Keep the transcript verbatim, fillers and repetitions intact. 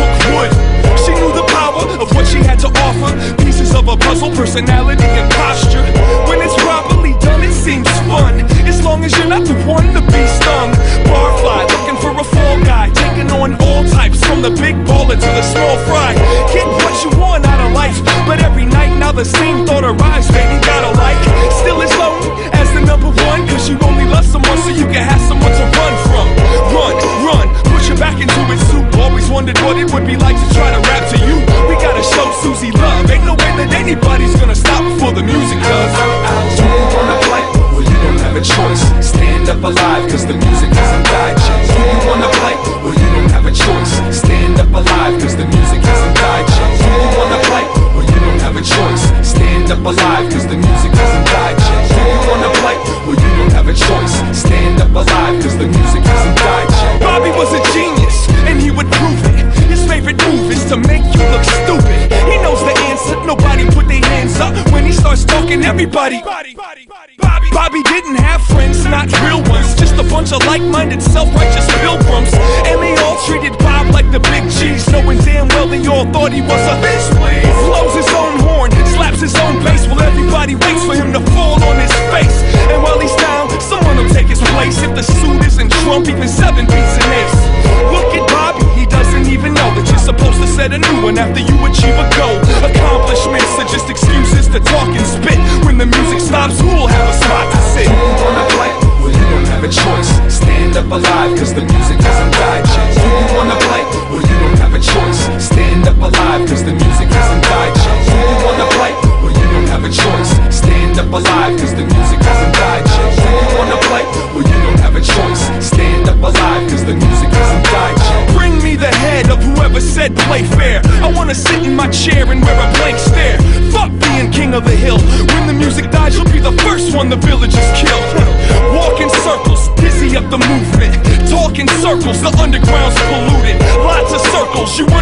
wood. She knew the power of what she had to offer, pieces of a puzzle, personality and posture. When it's properly done, it seems fun, as long as you're not the one to be stung. Barfly, looking for a fall guy, taking on all types, from the big baller to the small fry. Get what you want out of life, but every night now the same thought arrives, baby, gotta like. Still as lonely as the number one, cause you only love someone so you can have someone to run from. Run, run, push your back into it, soup. Always wondered what it would be like to try to rap to you. We gotta show Susie love, ain't no way that anybody's gonna stop before the music does. Do you wanna play? Well, you don't have a choice. Stand up alive, cause the music hasn't died yet. Do you wanna play? Well, you don't have a choice. Stand up alive, cause the music hasn't died yet. Do you wanna play? Well, you don't have a choice. Stand up alive, cause the music hasn't died yet. Do you wanna play? Well, you don't have a choice. Stand up alive, cause the music hasn't died yet. Bobby was a genius, and he would prove it. His favorite move is to make you look stupid. He knows the answer, nobody put their hands up. When he starts talking, everybody Bobby, Bobby didn't have friends, not real ones, just a bunch of like-minded, self-righteous pilgrims. And they all treated Bob like the big cheese, knowing damn well they all thought he was a bitch, please. Blows his own horn, slaps his own bass, while everybody waits for him to fall on his face. And while he's down, someone will take his place. If the suit isn't Trump, even seven beats an ace. Look at Bobby, he doesn't even know that you're supposed to set a new one after you achieve a goal. Accomplishments are just excuses to talk and spit. When the music stops, who'll have a spot to sit? Do you wanna play? Well, you don't have a choice. Stand up alive, cause the music hasn't died yet. Do you wanna play? Well, you don't have a choice. Stand up alive, cause the music hasn't died yet. Do you wanna play? Well, you don't have a choice. Stand up alive, cause the music hasn't died yet. Do you wanna play? Well, you don't have a choice. Stand up alive, cause the music hasn't died yet. Bring me the head of whoever said play fair. I wanna sit in my chair and wear a blank stare. Fuck being king of the hill. When the music dies, you'll be the first one the villagers kill. Walk in circles, dizzy up the movement. Talk in circles, the underground's polluted. Lots of circles, you